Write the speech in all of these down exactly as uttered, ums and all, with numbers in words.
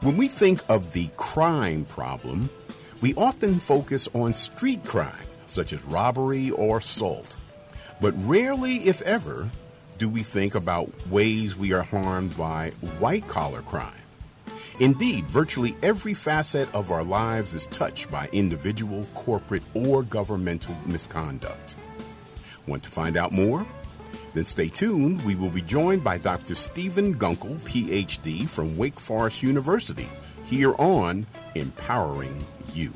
When we think of the crime problem, we often focus on street crime, such as robbery or assault. But rarely, if ever, do we think about ways we are harmed by white-collar crime. Indeed, virtually every facet of our lives is touched by individual, corporate, or governmental misconduct. Want to find out more? Then stay tuned. We will be joined by Doctor Stephen Gunkel, P H D from Wake Forest University, here on Empowering You.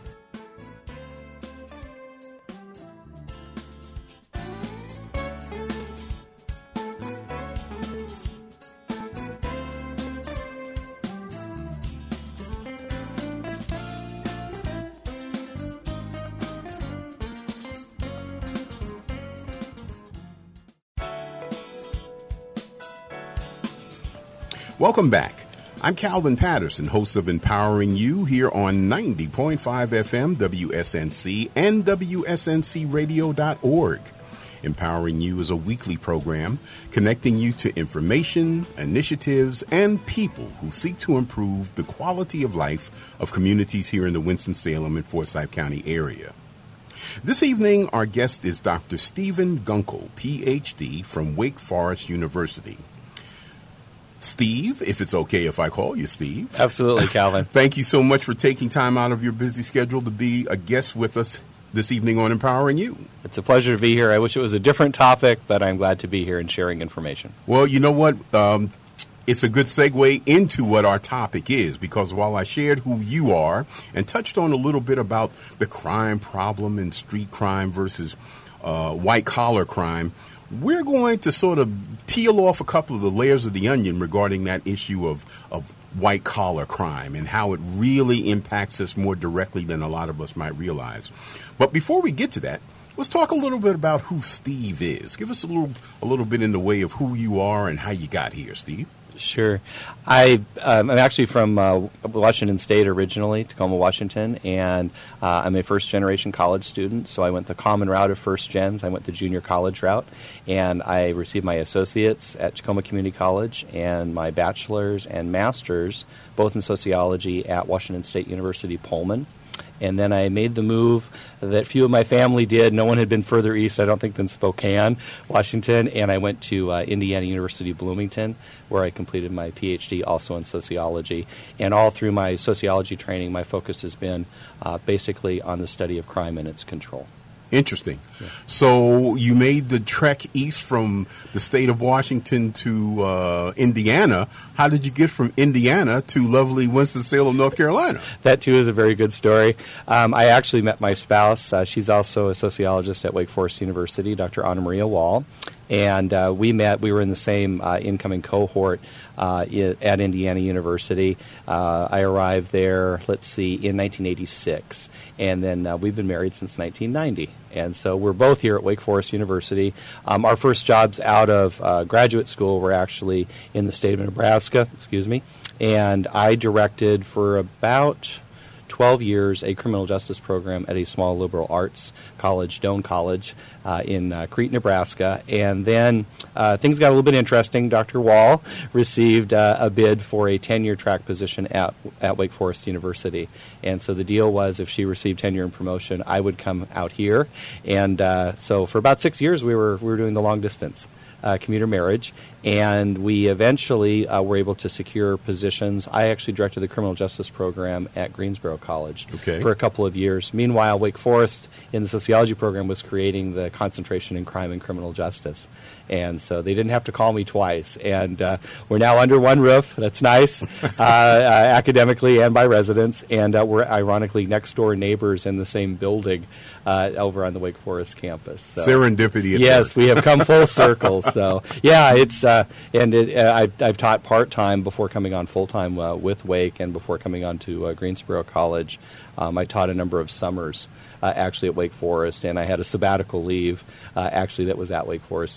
Welcome back. I'm Calvin Patterson, host of Empowering You, here on ninety point five F M, W S N C, and W S N C radio dot org. Empowering You is a weekly program connecting you to information, initiatives, and people who seek to improve the quality of life of communities here in the Winston-Salem and Forsyth County area. This evening, our guest is Doctor Stephen Gunkel, P H D from Wake Forest University. Steve, if it's okay if I call you Steve. Absolutely, Calvin. Thank you so much for taking time out of your busy schedule to be a guest with us this evening on Empowering You. It's a pleasure to be here. I wish it was a different topic, but I'm glad to be here and sharing information. Well, you know what? Um, it's a good segue into what our topic is, because while I shared who you are and touched on a little bit about the crime problem and street crime versus uh, white-collar crime, we're going to sort of peel off a couple of the layers of the onion regarding that issue of, of white-collar crime and how it really impacts us more directly than a lot of us might realize. But before we get to that, let's talk a little bit about who Steve is. Give us a little a little bit in the way of who you are and how you got here, Steve. Sure. I, um, I'm actually from uh, Washington State originally, Tacoma, Washington, and uh, I'm a first-generation college student, so I went the common route of first gens. I went the junior college route, and I received my associates at Tacoma Community College and my bachelor's and master's, both in sociology, at Washington State University, Pullman. And then I made the move that few of my family did. No one had been further east, I don't think, than Spokane, Washington. And I went to uh, Indiana University, Bloomington, where I completed my P H D also in sociology. And all through my sociology training, my focus has been uh, basically on the study of crime and its control. Interesting. Yeah. So you made the trek east from the state of Washington to uh, Indiana. How did you get from Indiana to lovely Winston-Salem, North Carolina? That, too, is a very good story. Um, I actually met my spouse. Uh, she's also a sociologist at Wake Forest University, Doctor Anna Maria Wall. And uh, we met, we were in the same uh, incoming cohort uh, at Indiana University. Uh, I arrived there, let's see, in nineteen eighty-six. And then uh, we've been married since nineteen ninety. And so we're both here at Wake Forest University. Um, our first jobs out of uh, graduate school were actually in the state of Nebraska, excuse me. And I directed for about twelve years a criminal justice program at a small liberal arts college, Doane College, uh, in uh, Crete, Nebraska. And then uh, things got a little bit interesting. Doctor Wall received uh, a bid for a tenure track position at, at Wake Forest University. And so the deal was if she received tenure and promotion, I would come out here. And uh, so for about six years, we were we were doing the long distance. Uh, commuter marriage, and we eventually uh, were able to secure positions. I actually directed the criminal justice program at Greensboro College okay. for a couple of years. Meanwhile, Wake Forest in the sociology program was creating the concentration in crime and criminal justice. And so they didn't have to call me twice. And uh, we're now under one roof. That's nice, uh, uh, academically and by residents. And uh, we're ironically next door neighbors in the same building uh, over on the Wake Forest campus. So, serendipity. Yes, we have come full circle. So yeah, it's uh, and it, uh, I've, I've taught part time before coming on full time uh, with Wake, and before coming on to uh, Greensboro College, um, I taught a number of summers uh, actually at Wake Forest, and I had a sabbatical leave uh, actually that was at Wake Forest University.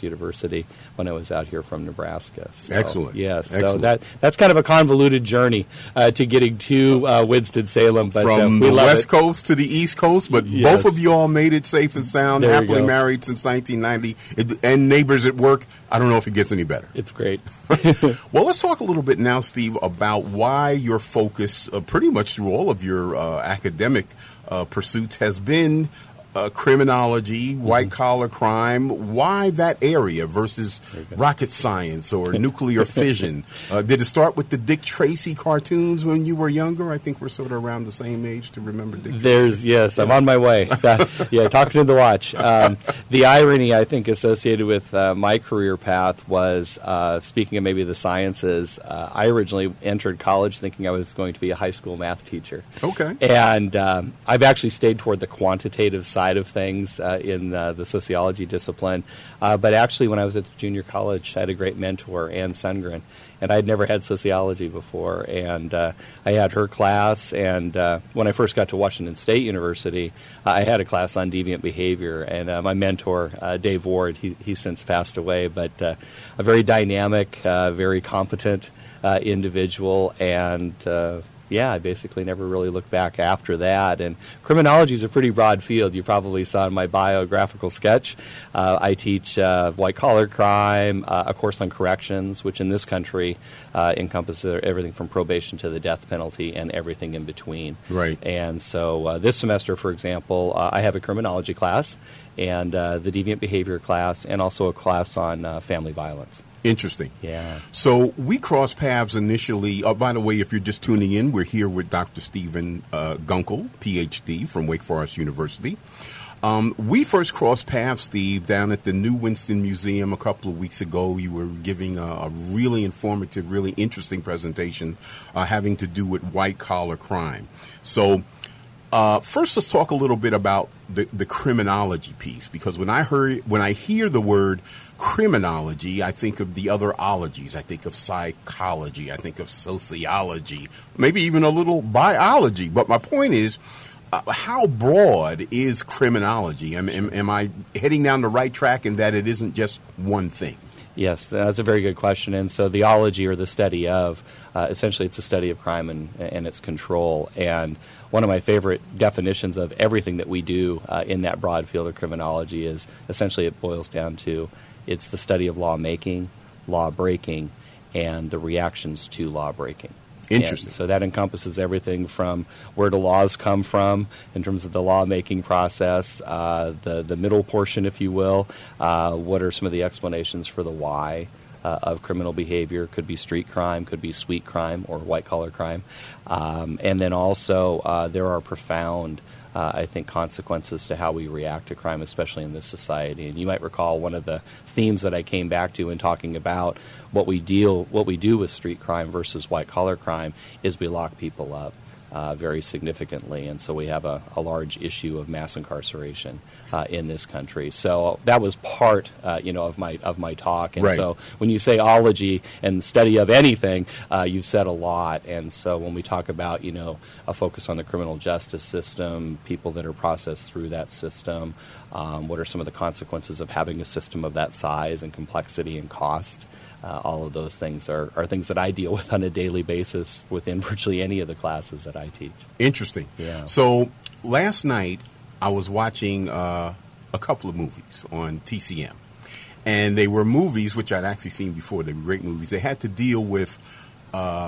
University when I was out here from Nebraska. So, Excellent. Yes. Excellent. So that that's kind of a convoluted journey uh, to getting to uh, Winston-Salem. But, From uh, we the love West it. Coast to the East Coast, but Yes. both of you all made it safe and sound, There you happily go. married since nineteen ninety, it, and neighbors at work. I don't know if it gets any better. It's great. Well, let's talk a little bit now, Steve, about why your focus, uh, pretty much through all of your uh, academic uh, pursuits, has been uh, criminology, white-collar crime. Why that area versus rocket science or nuclear fission? Uh, did it start with the Dick Tracy cartoons when you were younger? I think we're sort of around the same age to remember Dick Tracy. There's, yes, I'm on my way. Uh, yeah, talking to the watch. Um, the irony, I think, associated with uh, my career path was, uh, speaking of maybe the sciences, uh, I originally entered college thinking I was going to be a high school math teacher. Okay. And um, I've actually stayed toward the quantitative side of things uh, in uh, the sociology discipline. Uh, but actually, when I was at the junior college, I had a great mentor, Ann Sundgren, and I'd never had sociology before. And uh, I had her class, and uh, when I first got to Washington State University, uh, I had a class on deviant behavior. And uh, my mentor, uh, Dave Ward, he, he's since passed away, but uh, a very dynamic, uh, very competent uh, individual, and uh, yeah, I basically never really looked back after that. And criminology is a pretty broad field. You probably saw in my biographical sketch. Uh, I teach uh, white-collar crime, uh, a course on corrections, which in this country uh, encompasses everything from probation to the death penalty and everything in between. Right. And so uh, this semester, for example, uh, I have a criminology class and uh, the deviant behavior class, and also a class on uh, family violence. Interesting. Yeah. So we crossed paths initially. Uh, by the way, if you're just tuning in, we're here with Doctor Stephen uh, Gunkel, P H D from Wake Forest University. Um, we first crossed paths, Steve, down at the New Winston Museum a couple of weeks ago. You were giving a, a really informative, really interesting presentation uh, having to do with white-collar crime. So Uh, first, let's talk a little bit about the, the criminology piece, because when I heard, when I hear the word criminology, I think of the other ologies. I think of psychology. I think of sociology, maybe even a little biology. But my point is, uh, how broad is criminology? Am, am, am I heading down the right track in that it isn't just one thing? Yes, that's a very good question. And so the ology, or the study of, uh, essentially it's a study of crime and, and its control. And one of my favorite definitions of everything that we do uh, in that broad field of criminology is essentially it boils down to it's the study of lawmaking, law breaking, and the reactions to law breaking. Interesting. And so that encompasses everything from where do laws come from in terms of the lawmaking process, uh, the, the middle portion, if you will, uh, what are some of the explanations for the why uh, of criminal behavior. Could be street crime, could be sweet crime, or white-collar crime. Um, and then also uh, there are profound Uh, I think, consequences to how we react to crime, especially in this society. And you might recall one of the themes that I came back to in talking about what we deal, what we do with street crime versus white-collar crime is we lock people up uh, very significantly. And so we have a, a large issue of mass incarceration uh, in this country. So that was part, uh, you know, of my of my talk. And right. so when you say ology and study of anything, uh, you've said a lot. And so when we talk about, you know, a focus on the criminal justice system, people that are processed through that system, um, what are some of the consequences of having a system of that size and complexity and cost? Uh, all of those things are, are things that I deal with on a daily basis within virtually any of the classes that I teach. Interesting. Yeah. So last night I was watching uh, a couple of movies on T C M. And they were movies which I'd actually seen before. They were great movies. They had to deal with uh,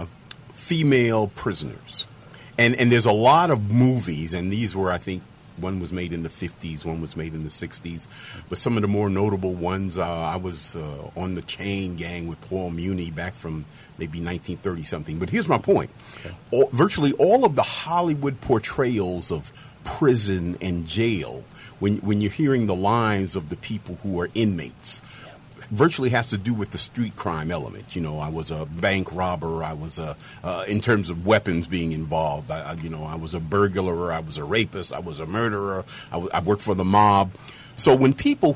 female prisoners. And and there's a lot of movies, and these were, I think, one was made in the fifties, one was made in the sixties. But some of the more notable ones, uh, I was uh, on the Chain Gang with Paul Muni back from maybe nineteen thirty-something. But here's my point. Okay. All, virtually all of the Hollywood portrayals of prison and jail, when, when you're hearing the lines of the people who are inmates, virtually has to do with the street crime element. You know, I was a bank robber. I was a, uh, in terms of weapons being involved, I, I, you know, I was a burglar. I was a rapist. I was a murderer. I, w- I worked for the mob. So when people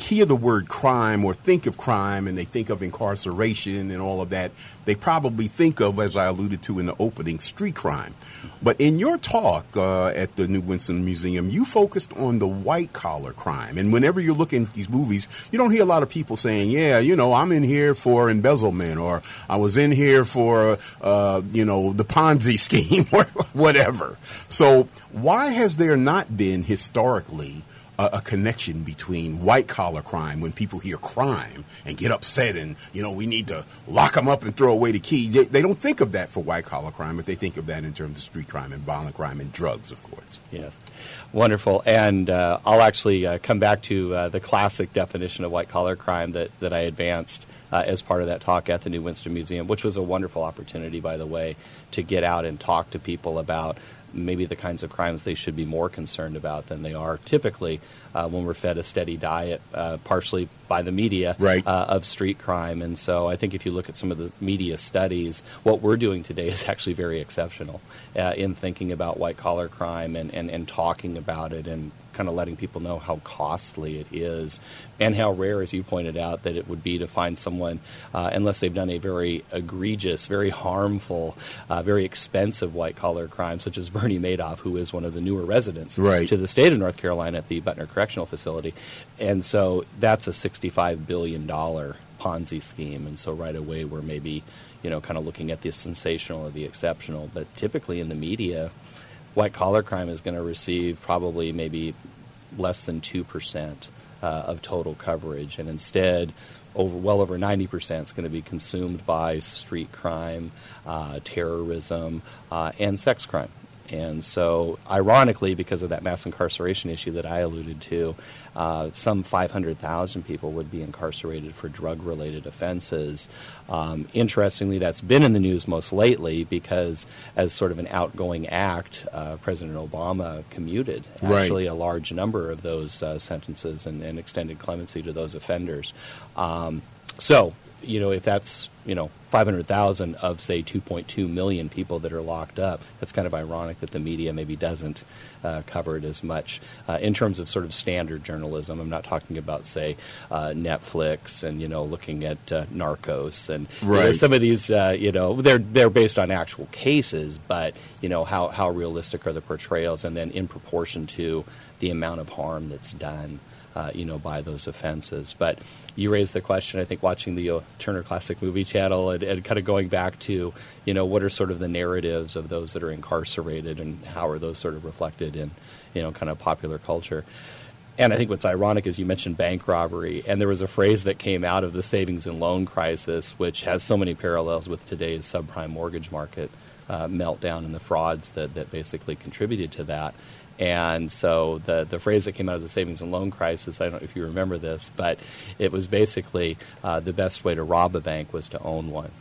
hear the word crime or think of crime and they think of incarceration and all of that, they probably think of, as I alluded to in the opening, street crime. But in your talk uh, at the New Winston Museum, you focused on the white-collar crime. And whenever you're looking at these movies, you don't hear a lot of people saying, yeah, you know, I'm in here for embezzlement, or I was in here for, uh, you know, the Ponzi scheme or whatever. So why has there not been historically a connection between white-collar crime, when people hear crime and get upset and, you know, we need to lock them up and throw away the key? They, they don't think of that for white-collar crime, but they think of that in terms of street crime and violent crime and drugs, of course. Yes. Wonderful. And uh, I'll actually uh, come back to uh, the classic definition of white-collar crime that, that I advanced uh, as part of that talk at the New Winston Museum, which was a wonderful opportunity, by the way, to get out and talk to people about maybe the kinds of crimes they should be more concerned about than they are typically uh, when we're fed a steady diet, uh, partially by the media, right. uh, of street crime. And so I think if you look at some of the media studies, what we're doing today is actually very exceptional uh, in thinking about white-collar crime and, and, and talking about it and kind of letting people know how costly it is and how rare, as you pointed out, that it would be to find someone, uh, unless they've done a very egregious, very harmful, uh, very expensive white-collar crime, such as Bernie Madoff, who is one of the newer residents right. to the state of North Carolina at the Butner Correctional Facility. And so that's a sixty-five billion dollars Ponzi scheme. And so right away we're maybe, you know, kind of looking at the sensational or the exceptional. But typically in the media, white-collar crime is going to receive probably maybe less than two percent uh, of total coverage. And instead, over well over ninety percent is going to be consumed by street crime, uh, terrorism, uh, and sex crime. And so, ironically, because of that mass incarceration issue that I alluded to, uh, some five hundred thousand people would be incarcerated for drug-related offenses. Um, interestingly, that's been in the news most lately because, as sort of an outgoing act, uh, President Obama commuted actually right. a large number of those uh, sentences and, and extended clemency to those offenders. Um, so, you know, if that's, you know, five hundred thousand of, say, two point two million people that are locked up, that's kind of ironic that the media maybe doesn't uh, cover it as much. Uh, in terms of sort of standard journalism, I'm not talking about, say, uh, Netflix and, you know, looking at uh, Narcos and right. you know, some of these, uh, you know, they're they're based on actual cases, but, you know, how, how realistic are the portrayals, and then in proportion to the amount of harm that's done. Uh, you know, by those offenses. But you raised the question, I think, watching the uh, Turner Classic Movie Channel and, and kind of going back to, you know, what are sort of the narratives of those that are incarcerated and how are those sort of reflected in, you know, kind of popular culture. And I think what's ironic is you mentioned bank robbery, and there was a phrase that came out of the savings and loan crisis, which has so many parallels with today's subprime mortgage market uh, meltdown and the frauds that, that basically contributed to that. And so the the phrase that came out of the savings and loan crisis, I don't know if you remember this, but it was basically uh, the best way to rob a bank was to own one.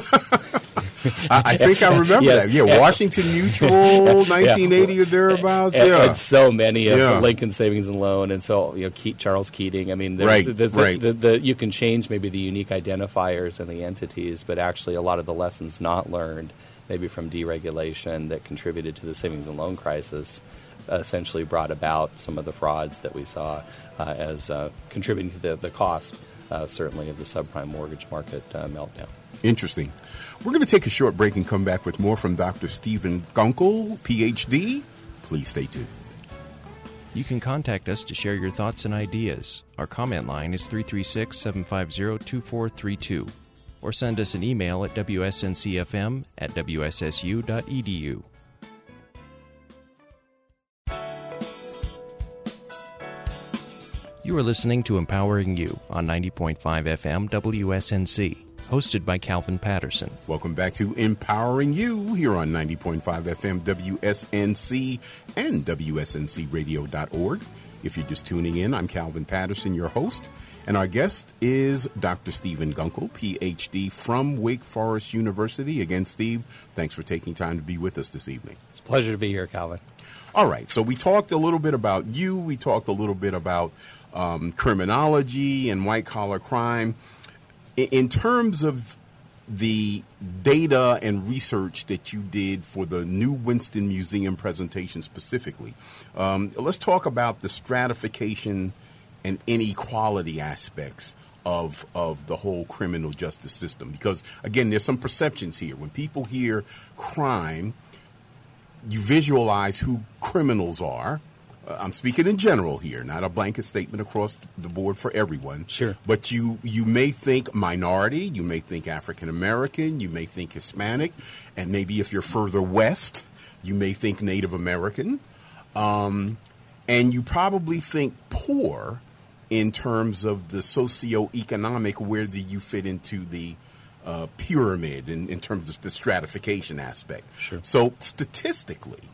I, I think I remember yes. that. Yeah, Washington Mutual, nineteen eighty yeah. or thereabouts. And, yeah, and so many of yeah. the Lincoln Savings and Loan, and so you know, Ke- Charles Keating. I mean, right, the, the, right. The, the, the, you can change maybe the unique identifiers and the entities, but actually a lot of the lessons not learned, maybe from deregulation that contributed to the savings and loan crisis, essentially brought about some of the frauds that we saw uh, as uh, contributing to the, the cost, uh, certainly, of the subprime mortgage market uh, meltdown. Interesting. We're going to take a short break and come back with more from Doctor Stephen Gunkel, P H D. Please stay tuned. You can contact us to share your thoughts and ideas. Our comment line is three three six, seven five zero, two four three two. Or send us an email at w s n c f m at w s s u dot e d u. You are listening to Empowering You on ninety point five F M W S N C, hosted by Calvin Patterson. Welcome back to Empowering You here on ninety point five F M W S N C and W S N C radio dot org. If you're just tuning in, I'm Calvin Patterson, your host, and our guest is Doctor Stephen Gunkel, P H D from Wake Forest University. Again, Steve, thanks for taking time to be with us this evening. It's a pleasure to be here, Calvin. All right, so we talked a little bit about you. We talked a little bit about um, criminology and white-collar crime. In, in terms of the data and research that you did for the New Winston Museum presentation specifically, um, let's talk about the stratification and inequality aspects of of the whole criminal justice system. Because, again, there's some perceptions here. When people hear crime, you visualize who criminals are. Uh, I'm speaking in general here, not a blanket statement across the board for everyone. Sure. But you, you may think minority, you may think African American, you may think Hispanic, and maybe if you're further west, you may think Native American. Um, and you probably think poor in terms of the socioeconomic, where do you fit into the uh, pyramid in, in terms of the stratification aspect. Sure. So statistically,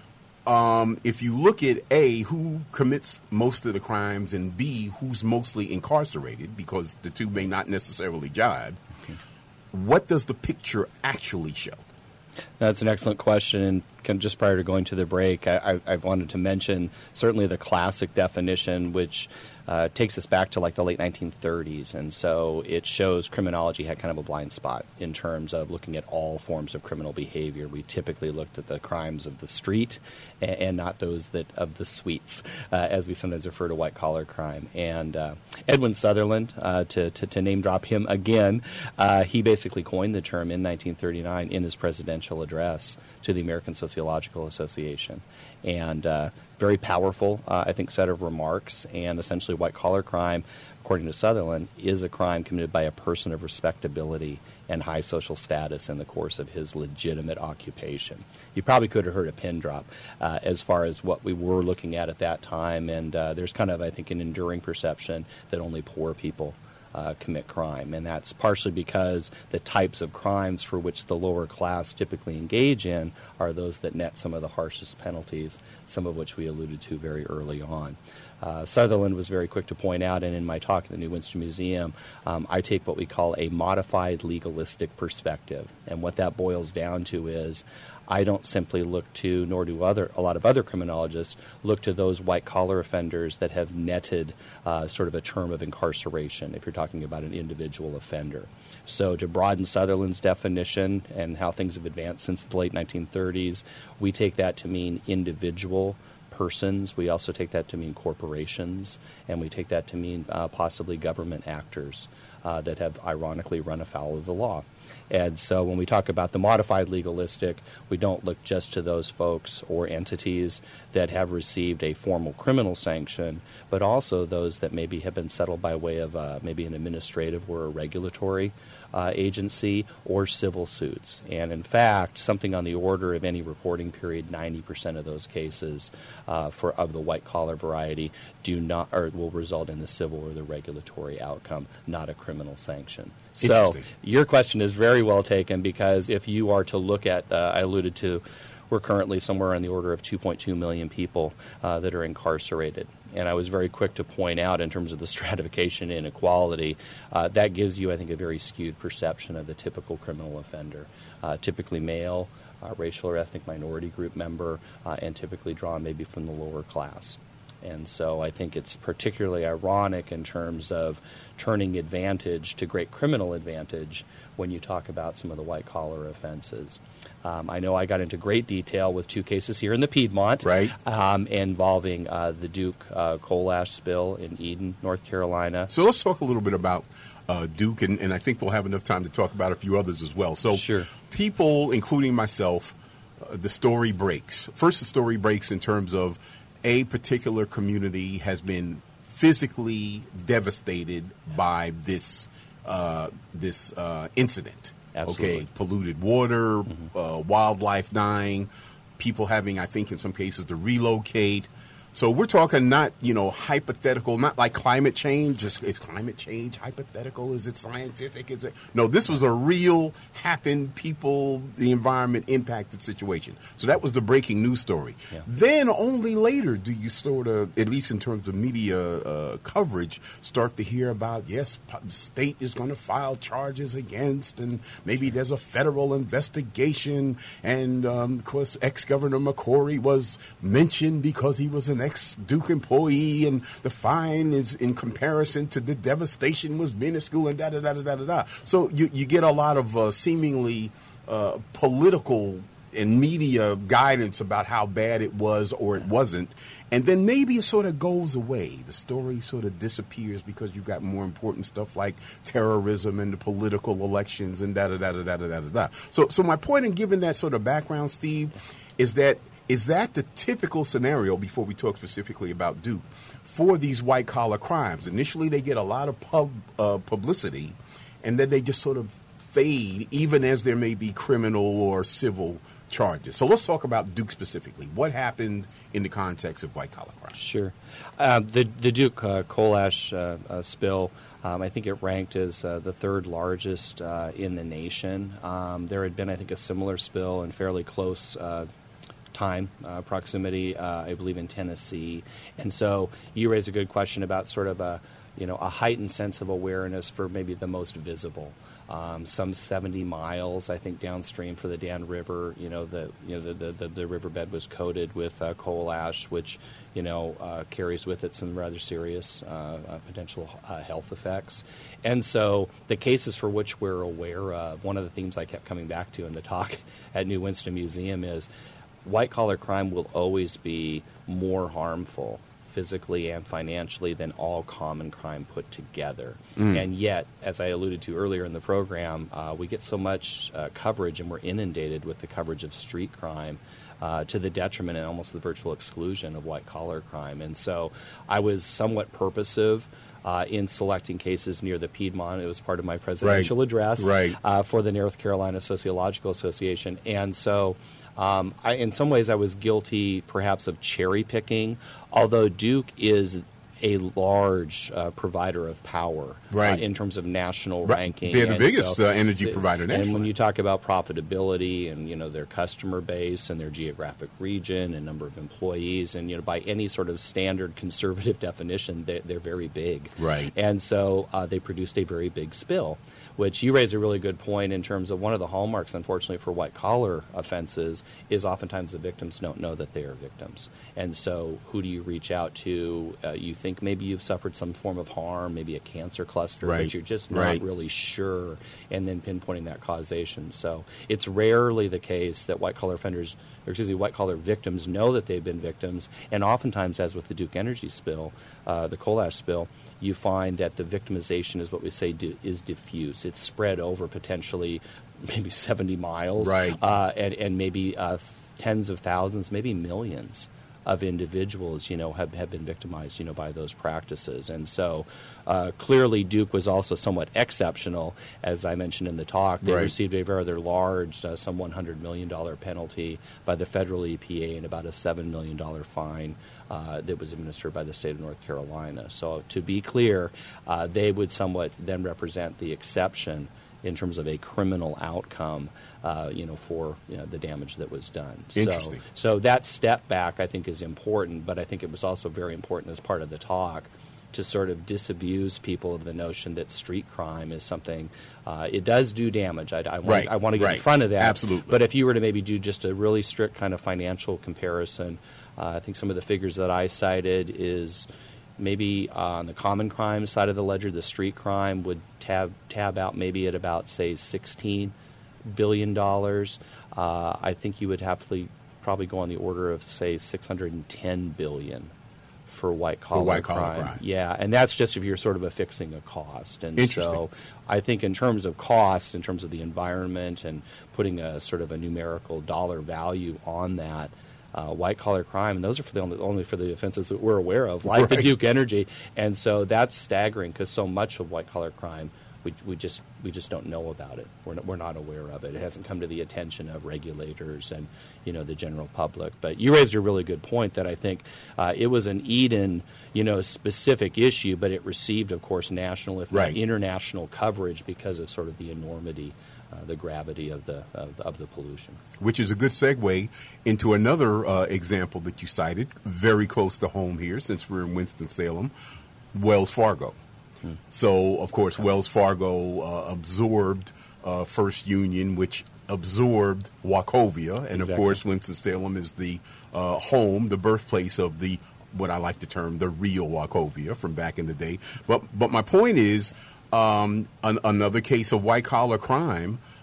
um, if you look at A, who commits most of the crimes, and B, who's mostly incarcerated, because the two may not necessarily jibe, okay, what does the picture actually show? That's an excellent question. And can, just prior to going to the break, I, I, I wanted to mention certainly the classic definition, which uh, takes us back to like the late nineteen thirties. And so it shows criminology had kind of a blind spot in terms of looking at all forms of criminal behavior. We typically looked at the crimes of the street and, and not those that of the suites, uh, as we sometimes refer to white-collar crime. And uh, Edwin Sutherland, uh, to, to, to name drop him again, uh, he basically coined the term in nineteen thirty-nine in his presidential address to the American Sociological Association. And uh, very powerful, uh, I think, set of remarks. And essentially white-collar crime, according to Sutherland, is a crime committed by a person of respectability and high social status in the course of his legitimate occupation. You probably could have heard a pin drop uh, as far as what we were looking at at that time. And uh, there's kind of, I think, an enduring perception that only poor people Uh, commit crime, and that's partially because the types of crimes for which the lower class typically engage in are those that net some of the harshest penalties, some of which we alluded to very early on. Uh, Sutherland was very quick to point out, and in my talk at the New Winston Museum, um, I take what we call a modified legalistic perspective, and what that boils down to is I don't simply look to, nor do other a lot of other criminologists, look to those white-collar offenders that have netted uh, sort of a term of incarceration, if you're talking about an individual offender. So to broaden Sutherland's definition and how things have advanced since the late nineteen thirties, we take that to mean individual persons. We also take that to mean corporations, and we take that to mean uh, possibly government actors uh, that have ironically run afoul of the law. And so when we talk about the modified legalistic, we don't look just to those folks or entities that have received a formal criminal sanction, but also those that maybe have been settled by way of uh, maybe an administrative or a regulatory uh, agency or civil suits. And in fact, something on the order of any reporting period, ninety percent of those cases uh, for of the white-collar variety do not or will result in the civil or the regulatory outcome, not a criminal sanction. So your question is very well taken, because if you are to look at, uh, I alluded to, we're currently somewhere on the order of two point two million people uh, that are incarcerated. And I was very quick to point out, in terms of the stratification inequality, uh, that gives you, I think, a very skewed perception of the typical criminal offender, uh, typically male, uh, racial or ethnic minority group member, uh, and typically drawn maybe from the lower class. And so I think it's particularly ironic in terms of turning advantage to great criminal advantage when you talk about some of the white-collar offenses. Um, I know I got into great detail with two cases here in the Piedmont, right, um, involving uh, the Duke uh, coal ash spill in Eden, North Carolina. So let's talk a little bit about uh, Duke, and, and I think we'll have enough time to talk about a few others as well. So sure. People, including myself, uh, the story breaks. First, the story breaks in terms of a particular community has been physically devastated by this uh, this uh, incident. Absolutely. Okay, polluted water, mm-hmm. uh, wildlife dying, people having, I think, in some cases, to relocate. So we're talking not, you know, hypothetical, not like climate change. Just is climate change hypothetical? Is it scientific? Is it? No, this was a real happened, people, the environment impacted situation. So that was the breaking news story. Yeah. Then only later do you sort of, at least in terms of media uh, coverage, start to hear about, yes, the state is going to file charges against, and maybe there's a federal investigation. And, um, of course, ex-Governor McCrory was mentioned because he was an ex-Duke employee, and the fine is in comparison to the devastation was minuscule, and da da da da da da. So you you get a lot of uh, seemingly uh, political and media guidance about how bad it was or it wasn't, and then maybe it sort of goes away. The story sort of disappears because you've got more important stuff like terrorism and the political elections and da da da da da da da da. So, so my point in giving that sort of background, Steve, is that is that the typical scenario, before we talk specifically about Duke, for these white collar crimes? Initially, they get a lot of pub uh, publicity, and then they just sort of fade, even as there may be criminal or civil charges. So let's talk about Duke specifically. What happened in the context of white-collar crime? Sure. Uh, the, the Duke uh, coal ash uh, uh, spill, um, I think it ranked as uh, the third largest uh, in the nation. Um, there had been, I think, a similar spill in fairly close uh, time, uh, proximity, uh, I believe, in Tennessee. And so you raise a good question about sort of a, you know, a heightened sense of awareness for maybe the most visible. Um, some seventy miles, I think, downstream for the Dan River. You know, the you know the the, the, the riverbed was coated with uh, coal ash, which you know uh, carries with it some rather serious uh, uh, potential uh, health effects. And so, the cases for which we're aware of, one of the themes I kept coming back to in the talk at New Winston Museum is white collar crime will always be more harmful physically and financially than all common crime put together. Mm. And yet, as I alluded to earlier in the program, uh, we get so much uh, coverage and we're inundated with the coverage of street crime uh, to the detriment and almost the virtual exclusion of white-collar crime. And so I was somewhat purposive Uh, in selecting cases near the Piedmont. It was part of my presidential right. address right. uh, for the North Carolina Sociological Association. And so um, I, in some ways I was guilty perhaps of cherry picking, although Duke is a large uh, provider of power right. uh, in terms of national right. ranking. They're the and biggest so, uh, energy so, provider nationally. And when you talk about profitability and, you know, their customer base and their geographic region and number of employees, and, you know, by any sort of standard conservative definition, they, they're very big. Right. And so uh, they produced a very big spill, which you raise a really good point in terms of one of the hallmarks, unfortunately, for white-collar offenses is oftentimes the victims don't know that they are victims. And so who do you reach out to? Uh, you think maybe you've suffered some form of harm, maybe a cancer cluster, right. but you're just not right. really sure, and then pinpointing that causation. So it's rarely the case that white-collar offenders, or excuse me, white-collar victims know that they've been victims, and oftentimes, as with the Duke Energy spill, uh, the coal ash spill, you find that the victimization is what we say di- is diffuse. It's spread over potentially maybe seventy miles, right. uh, and, and maybe uh, tens of thousands, maybe millions of individuals, you know, have, have been victimized, you know, by those practices. And so uh, clearly Duke was also somewhat exceptional. As I mentioned in the talk, they right. received a rather large, uh, some one hundred million dollars penalty by the federal E P A and about a seven million dollars fine uh, that was administered by the state of North Carolina. So to be clear, uh, they would somewhat then represent the exception in terms of a criminal outcome, uh, you know, for you know, the damage that was done. Interesting. So, so that step back, I think, is important, but I think it was also very important as part of the talk to sort of disabuse people of the notion that street crime is something, uh, it does do damage. I, I, want, right. I want to get right. in front of that. Absolutely. But if you were to maybe do just a really strict kind of financial comparison, uh, I think some of the figures that I cited is maybe on the common crime side of the ledger, the street crime would tab tab out maybe at about, say, sixteen billion dollars. Uh, I think you would have to probably go on the order of, say, six hundred ten billion dollars for white-collar white crime. crime. Yeah, and that's just if you're sort of affixing a cost. And so I think in terms of cost, in terms of the environment and putting a sort of a numerical dollar value on that, Uh, white-collar crime, and those are for the only, only for the offenses that we're aware of, like right. the Duke Energy, and so that's staggering because so much of white-collar crime, we, we just we just don't know about it. We're not, we're not aware of it. It hasn't come to the attention of regulators and you know the general public. But you raised a really good point that I think uh, it was an Eden you know specific issue, but it received, of course, national if right. not international coverage because of sort of the enormity. Uh, the gravity of the, of the of the pollution. Which is a good segue into another uh, example that you cited, very close to home here, since we're in Winston-Salem, Wells Fargo. Hmm. So, of course, Wells Fargo uh, absorbed uh, First Union, which absorbed Wachovia, and Exactly. of course, Winston-Salem is the uh, home, the birthplace of the what I like to term the real Wachovia from back in the day. But but my point is. Um, an, another case of white-collar crime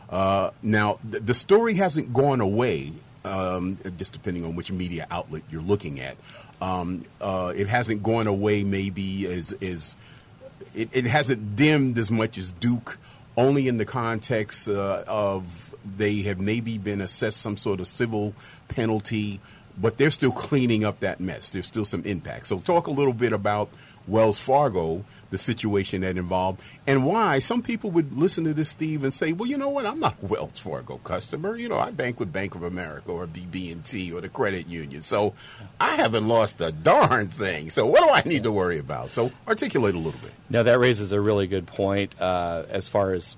Uh, now, th- the story hasn't gone away, um, just depending on which media outlet you're looking at. Um, uh, it hasn't gone away maybe as, as it, it hasn't dimmed as much as Duke, only in the context uh, of they have maybe been assessed some sort of civil penalty, but they're still cleaning up that mess. There's still some impact. So talk a little bit about Wells Fargo, the situation that involved, and why some people would listen to this, Steve, and say, well, you know what, I'm not a Wells Fargo customer. You know, I bank with Bank of America or B B and T or the credit union. So I haven't lost a darn thing. So what do I need to worry about? So articulate a little bit. No, that raises a really good point uh, as far as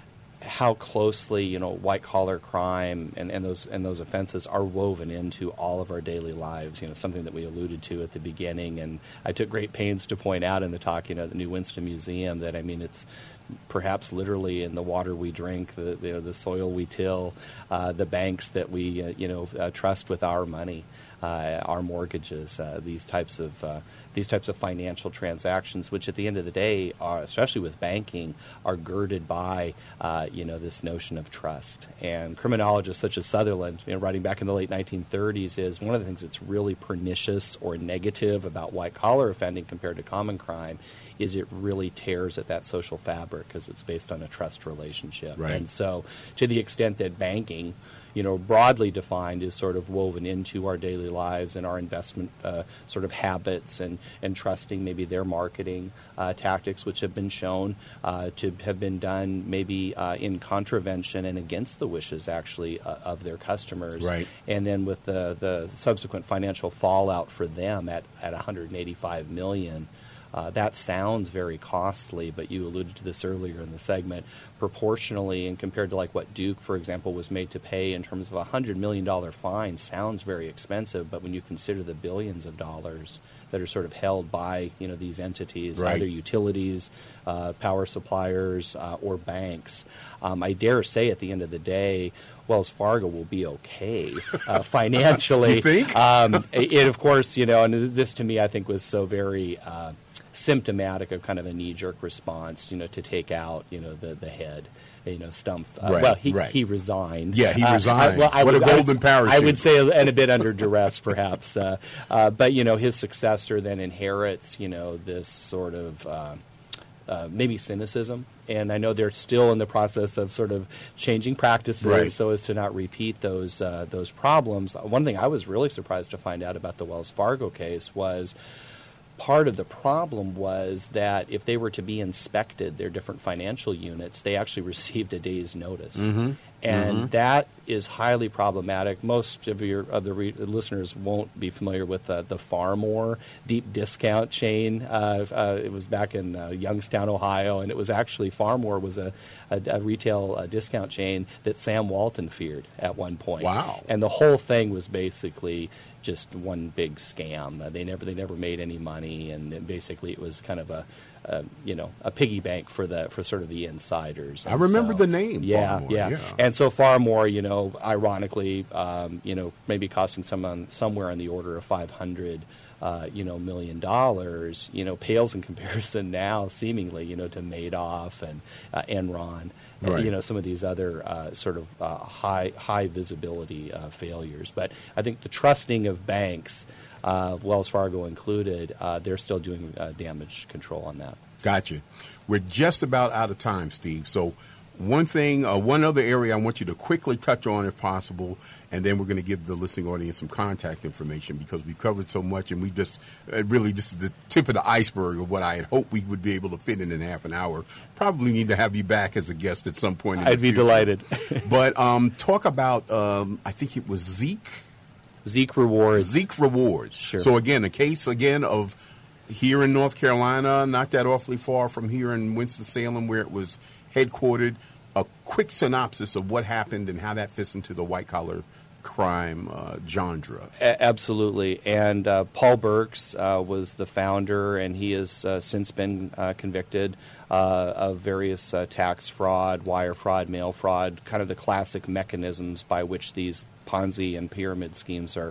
how closely, you know, white-collar crime and, and those and those offenses are woven into all of our daily lives. You know, something that we alluded to at the beginning, and I took great pains to point out in the talk, you know, at the New Winston Museum, that, I mean, it's perhaps literally in the water we drink, the you know, the soil we till, uh, the banks that we, uh, you know, uh, trust with our money. Uh, our mortgages, uh, these types of uh, these types of financial transactions, which at the end of the day, are, especially with banking, are girded by uh, you know this notion of trust. And criminologists such as Sutherland, you know, writing back in the late nineteen thirties, is one of the things that's really pernicious or negative about white collar offending compared to common crime is it really tears at that social fabric because it's based on a trust relationship. Right. And so, to the extent that banking, you know, broadly defined, is sort of woven into our daily lives and our investment uh, sort of habits, and, and trusting maybe their marketing uh, tactics, which have been shown uh, to have been done maybe uh, in contravention and against the wishes, actually, uh, of their customers. Right. And then with the, the subsequent financial fallout for them at, at one hundred eighty-five million dollars, Uh, that sounds very costly, but you alluded to this earlier in the segment. Proportionally, and compared to like what Duke, for example, was made to pay in terms of a one hundred million dollars fine, sounds very expensive. But when you consider the billions of dollars that are sort of held by, you know, these entities, right. either utilities, uh, power suppliers, uh, or banks, um, I dare say at the end of the day, Wells Fargo will be okay uh, financially. You think? um, it, it, of course, you know, and this to me I think was so very uh, symptomatic of kind of a knee-jerk response, you know, to take out, you know, the, the head, you know, Stumpf. Uh, right, well, he, right. he resigned. Yeah, he Uh, resigned. I, well, I what would, a golden I would, parachute. I would say, and a bit under duress, perhaps. Uh, uh, but, you know, his successor then inherits, you know, this sort of uh, uh, maybe cynicism. And I know they're still in the process of sort of changing practices right. so as to not repeat those uh, those problems. One thing I was really surprised to find out about the Wells Fargo case was part of the problem was that if they were to be inspected, their different financial units, they actually received a day's notice. Mm-hmm. And mm-hmm. that is highly problematic. Most of your of the re- listeners won't be familiar with uh, the Farmore deep discount chain. Uh, uh, it was back in uh, Youngstown, Ohio, and it was actually Farmore was a, a, a retail uh, discount chain that Sam Walton feared at one point. Wow! And the whole thing was basically just one big scam. Uh, they never they never made any money, and, and basically it was kind of a Uh, you know, a piggy bank for the for sort of the insiders. And I remember so, the name. Yeah, Farmore, yeah, yeah. And so Farmore, you know, ironically, um, you know, maybe costing someone somewhere in the order of five hundred, uh, you know, million dollars. You know, pales in comparison now, seemingly, you know, to Madoff and uh, Enron. Right. You know, some of these other uh, sort of uh, high high visibility uh, failures. But I think the trusting of banks, Uh, Wells Fargo included, uh, they're still doing uh, damage control on that. Gotcha. We're just about out of time, Steve. So one thing, uh, one other area I want you to quickly touch on if possible, and then we're going to give the listening audience some contact information because we've covered so much, and we just uh, really just is the tip of the iceberg of what I had hoped we would be able to fit in in half an hour. Probably need to have you back as a guest at some point in I'd the be future. delighted. But um, talk about, um, I think it was Zeke. Zeke Rewards. Zeke Rewards. Sure. So, again, a case, again, of here in North Carolina, not that awfully far from here in Winston-Salem where it was headquartered. A quick synopsis of what happened and how that fits into the white-collar crime uh, genre. A- absolutely. And uh, Paul Burks uh, was the founder, and he has uh, since been uh, convicted uh, of various uh, tax fraud, wire fraud, mail fraud, kind of the classic mechanisms by which these Ponzi and pyramid schemes are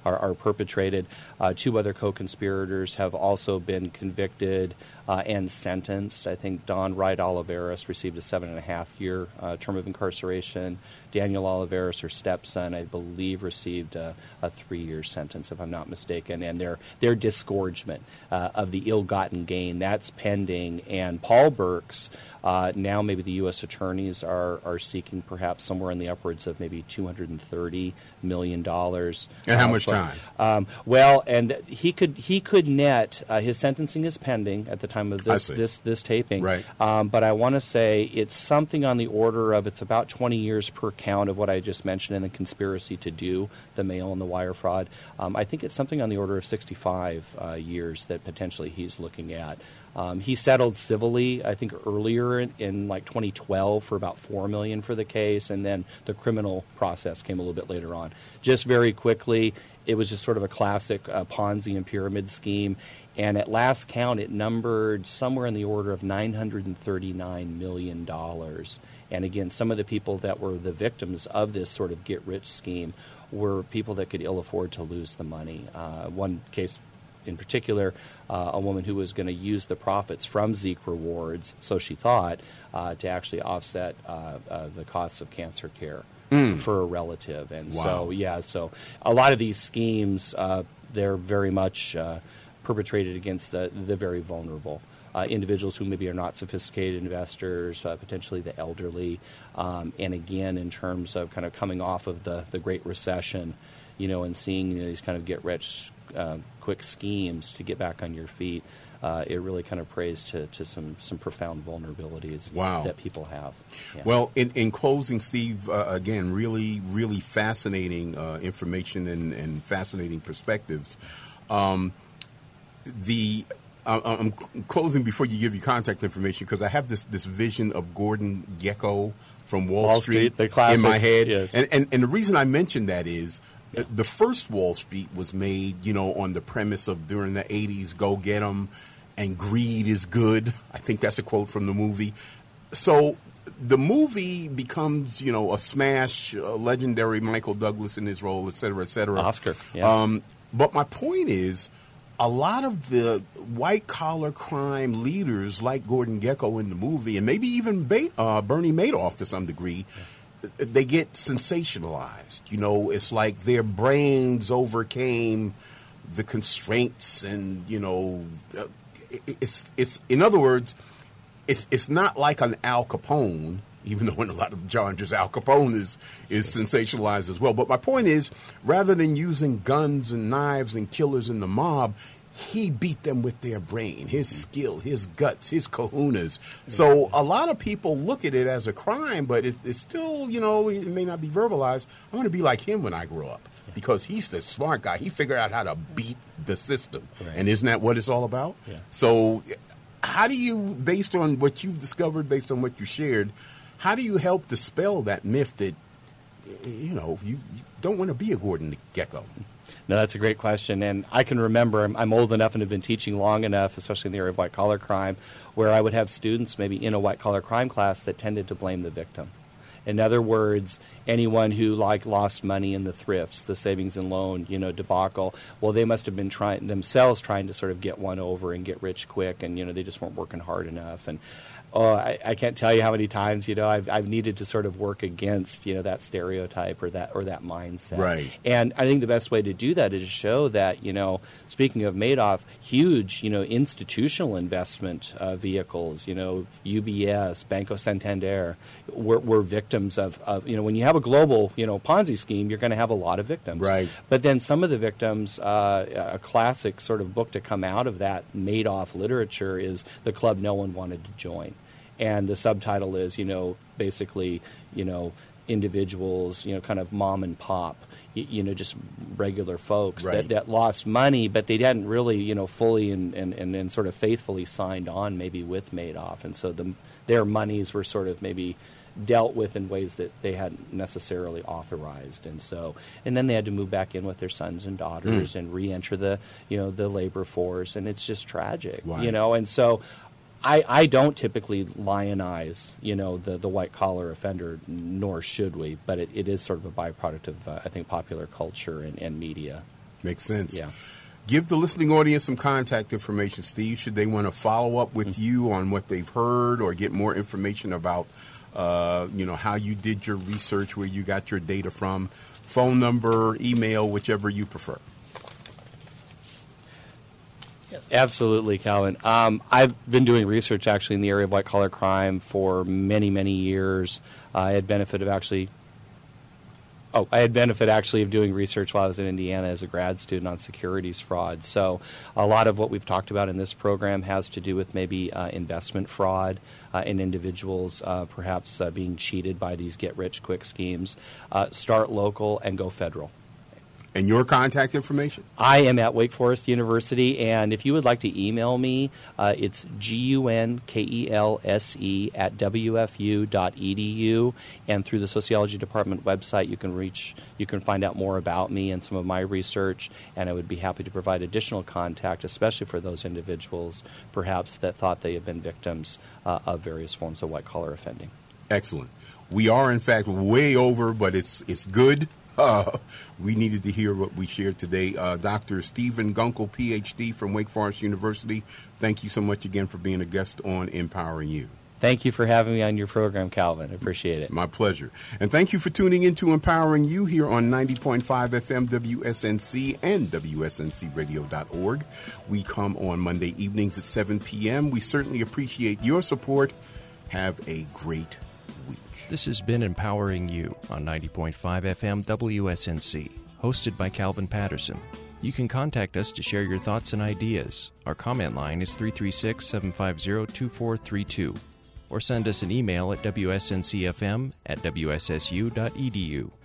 are, are perpetrated. Uh, two other co-conspirators have also been convicted uh, and sentenced. I think Don Wright Oliveras received a seven and a half year uh, term of incarceration. Daniel Oliveras, her stepson, I believe, received a, a three-year sentence, if I'm not mistaken. And their their disgorgement uh, of the ill-gotten gain, that's pending. And Paul Burks, uh, now maybe the U S attorneys are, are seeking perhaps somewhere in the upwards of maybe two hundred thirty million dollars. And how uh, much for, time? Um, well, and he could he could net, uh, his sentencing is pending at the time of this this, this taping. Right. Um, but I want to say it's something on the order of, it's about twenty years per count of what I just mentioned in the conspiracy to do the mail and the wire fraud. Um, I think it's something on the order of sixty-five uh, years that potentially he's looking at. Um, he settled civilly, I think, earlier in, in like twenty twelve for about four million dollars for the case, and then the criminal process came a little bit later on. Just very quickly, it was just sort of a classic uh, Ponzi and pyramid scheme, and at last count, it numbered somewhere in the order of nine hundred thirty-nine million dollars. And again, some of the people that were the victims of this sort of get-rich scheme were people that could ill afford to lose the money. Uh, one case in particular, uh, a woman who was going to use the profits from Zeek Rewards, so she thought, uh, to actually offset uh, uh, the costs of cancer care mm. for a relative. And wow. so, yeah, so a lot of these schemes, uh, they're very much uh, perpetrated against the, the very vulnerable. Uh, individuals who maybe are not sophisticated investors, uh, potentially the elderly, um, and again, in terms of kind of coming off of the, the Great Recession, you know, and seeing you know, these kind of get-rich uh, quick schemes to get back on your feet, uh, it really kind of prays to, to some, some profound vulnerabilities wow. that people have. Yeah. Well, in, in closing, Steve, uh, again, really, really fascinating uh, information and, and fascinating perspectives. Um, the I'm closing before you give your contact information because I have this, this vision of Gordon Gekko from Wall, Wall Street, Street the classic, in my head. Yes. And, and, and the reason I mention that is yeah. the first Wall Street was made, you know, on the premise of during the eighties, go get 'em, and greed is good. I think that's a quote from the movie. So the movie becomes, you know, a smash, a legendary Michael Douglas in his role, et cetera, et cetera. Oscar. Yeah. Um, but my point is, a lot of the white-collar crime leaders like Gordon Gekko in the movie, and maybe even ba- uh, Bernie Madoff to some degree, they get sensationalized. You know, it's like their brains overcame the constraints and, you know, uh, it's, it's in other words, it's, it's not like an Al Capone, even though in a lot of genres Al Capone is, is sensationalized as well. But my point is, rather than using guns and knives and killers in the mob, he beat them with their brain, his skill, his guts, his kahunas. So a lot of people look at it as a crime, but it, it's still, you know, it may not be verbalized. I want to be like him when I grow up because he's the smart guy. He figured out how to beat the system. Right. And isn't that what it's all about? Yeah. So how do you, based on what you've discovered, based on what you shared, how do you help dispel that myth that, you know, you, you don't want to be a Gordon Gekko? No, that's a great question. And I can remember, I'm, I'm old enough and have been teaching long enough, especially in the area of white-collar crime, where I would have students maybe in a white-collar crime class that tended to blame the victim. In other words, anyone who like lost money in the thrifts, the savings and loan, you know, debacle, well, they must have been trying themselves trying to sort of get one over and get rich quick, and, you know, they just weren't working hard enough. And Oh, I, I can't tell you how many times, you know, I've, I've needed to sort of work against, you know, that stereotype or that or that mindset. Right. And I think the best way to do that is to show that, you know, speaking of Madoff, huge, you know, institutional investment uh, vehicles, you know, U B S, Banco Santander, were, were victims of, of, you know, when you have a global, you know, Ponzi scheme, you're going to have a lot of victims. Right. But then some of the victims, uh, a classic sort of book to come out of that Madoff literature is The Club No One Wanted to Join. And the subtitle is, you know, basically, you know, individuals, you know, kind of mom and pop, you, you know, just regular folks right. that, that lost money, but they hadn't really, you know, fully and, and, and, and sort of faithfully signed on maybe with Madoff. And so the, their monies were sort of maybe dealt with in ways that they hadn't necessarily authorized. And so, and then they had to move back in with their sons and daughters mm. and re-enter the, you know, the labor force. And it's just tragic, wow. you know, and so I, I don't typically lionize, you know, the, the white-collar offender, nor should we, but it, it is sort of a byproduct of, uh, I think, popular culture and, and media. Makes sense. Yeah. Give the listening audience some contact information, Steve, should they want to follow up with you on what they've heard or get more information about, uh, you know, how you did your research, where you got your data from. Phone number, email, whichever you prefer. Absolutely, Calvin. Um, I've been doing research actually in the area of white-collar crime for many, many years. Uh, I had benefit of actually Oh, I had benefit actually of doing research while I was in Indiana as a grad student on securities fraud. So a lot of what we've talked about in this program has to do with maybe uh, investment fraud uh, in individuals uh, perhaps uh, being cheated by these get-rich-quick schemes. Uh, start local and go federal. And your contact information? I am at Wake Forest University, and if you would like to email me, uh, it's G U N K E L S E at W F U dot E D U, and through the Sociology Department website you can reach, you can find out more about me and some of my research, and I would be happy to provide additional contact, especially for those individuals perhaps that thought they had been victims uh, of various forms of white-collar offending. Excellent. We are, in fact, way over, but it's it's good. Uh, we needed to hear what we shared today. Uh, Doctor Stephen Gunkel, P H D from Wake Forest University, thank you so much again for being a guest on Empowering You. Thank you for having me on your program, Calvin. I appreciate it. My pleasure. And thank you for tuning in to Empowering You here on ninety point five F M W S N C and W S N C radio dot org. We come on Monday evenings at seven p.m. We certainly appreciate your support. Have a great week. This has been Empowering You on ninety point five F M W S N C, hosted by Calvin Patterson. You can contact us to share your thoughts and ideas. Our comment line is three three six, seven five zero, two four three two, or send us an email at W S N C F M at W S S U dot E D U.